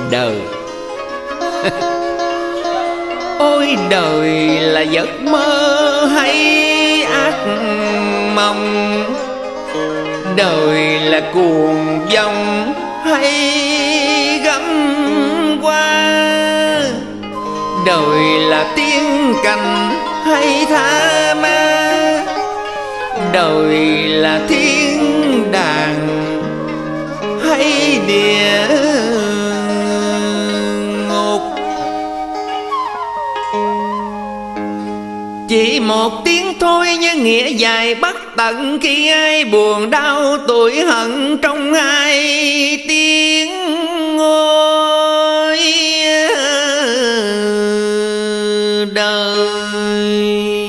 đời. Ôi đời là giấc mơ hay ác mộng, đời là cuồng vọng hay gấm hoa, đời là tiên cảnh hay tha ma, đời là thiên đàng hay địa ngục. Chỉ một tiếng thôi nhưng nghĩa dài bất tận, khi ai buồn đau tủi hận trong hai tiếng ngôi đời.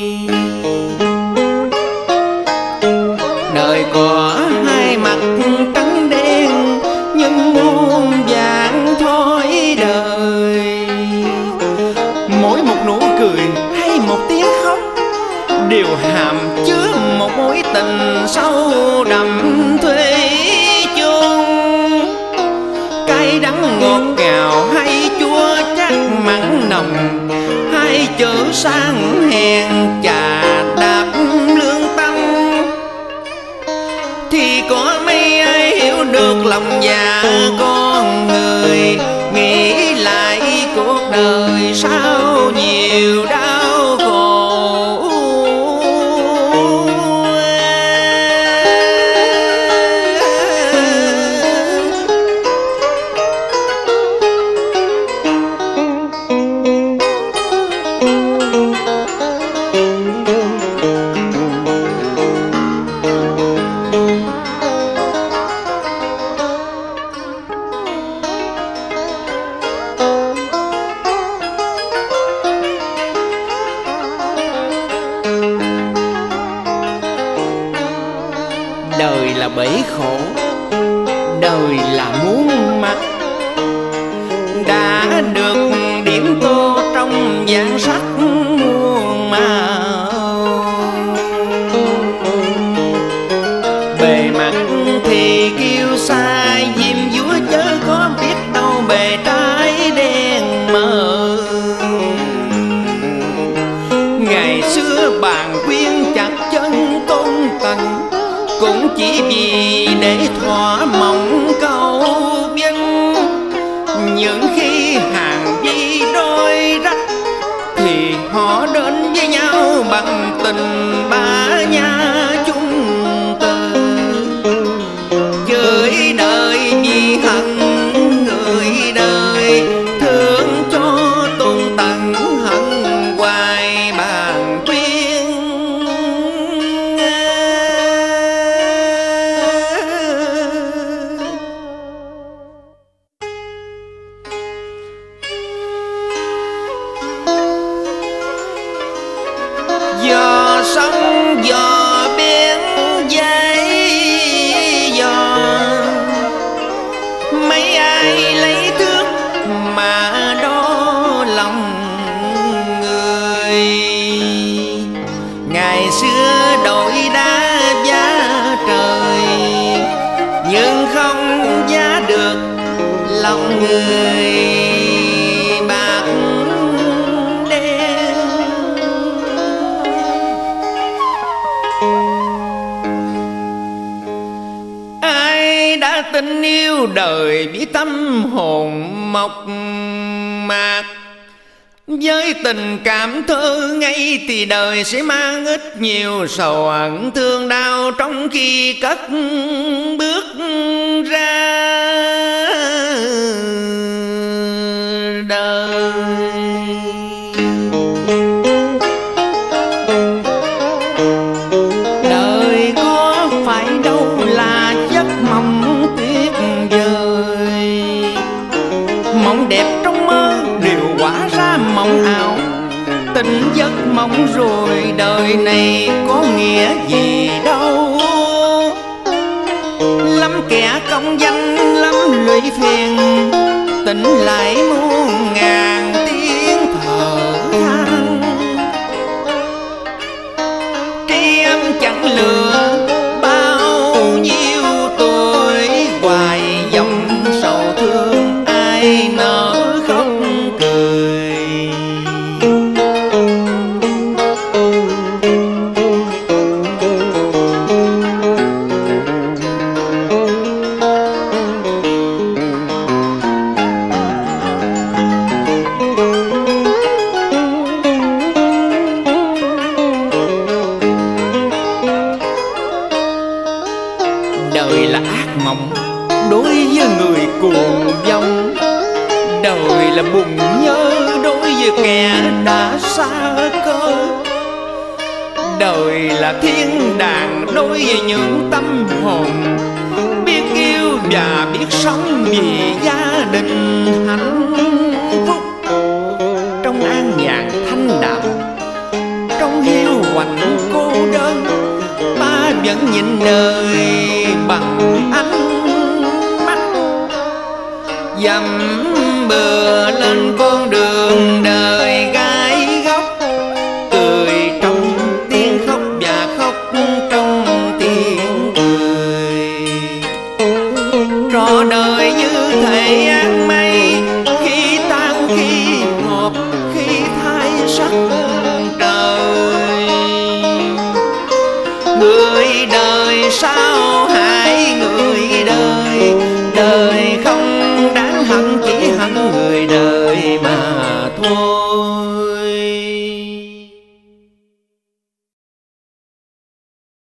Đời có hai mặt trắng đen nhưng muôn vàng thói đời. Mỗi một nụ cười hay một tiếng khóc đều hàm chứa một mối tình sâu đậm thủy chung. Cay đắng ngọt ngào hay chua chát mặn nồng, hai chữ sang hèn chà đạp lương tâm, thì có mấy ai hiểu được lòng già con người. Nghĩ lại cuộc đời sao nhiều đau khổ. Đời là bể khổ, đời là muốn mặt, đã được điểm tô trong vàng sắc muôn màu. Bề mặt thì kiêu sa diêm dúa, chớ có biết đâu bề trái đen mờ. Ngày xưa bàn quyên chặt chân tôn tần, cũng chỉ vì để thỏa mộng câu vân. Những khi hàng vi đôi rách thì họ đến với nhau bằng tình ba nhà chung từ. Chửi đời vì hận người đời, thương cho tôn tần hận hoài bàn quyên. Gió sông gió biển dây dò, mấy ai lấy thước mà đo lòng người. Ngày xưa đổi đá giá trời, nhưng không giá được lòng người. Bạc đen ai đã tình yêu đời biết tâm hồn mộc mạc. Với tình cảm thơ ngây thì đời sẽ mang ít nhiều sầu hận thương đau trong khi cất bước ra đời. Đời có phải đâu là giấc mộng tuyệt vời, mộng đẹp trong mơ đều hóa ra mộng ảo. Tỉnh giấc mộng rồi đời này có nghĩa gì đâu. Lắm kẻ công danh lắm lụy phiền, tỉnh lại muôn ngàn tiếng thở than. Tri âm chẳng lừa bao nhiêu tuổi, hoài dòng sầu thương ai nói. Đời là ác mộng đối với người cuồng vong, đời là buồn nhớ đối với kẻ đã xa cơ. Đời là thiên đàng đối với những tâm hồn biết yêu và biết sống vì gia đình hạnh phúc. Trong an nhàn thanh đạm, trong hiu quạnh cô đơn, ta vẫn nhìn đời bằng ánh mắt. Dầm bừa lên cô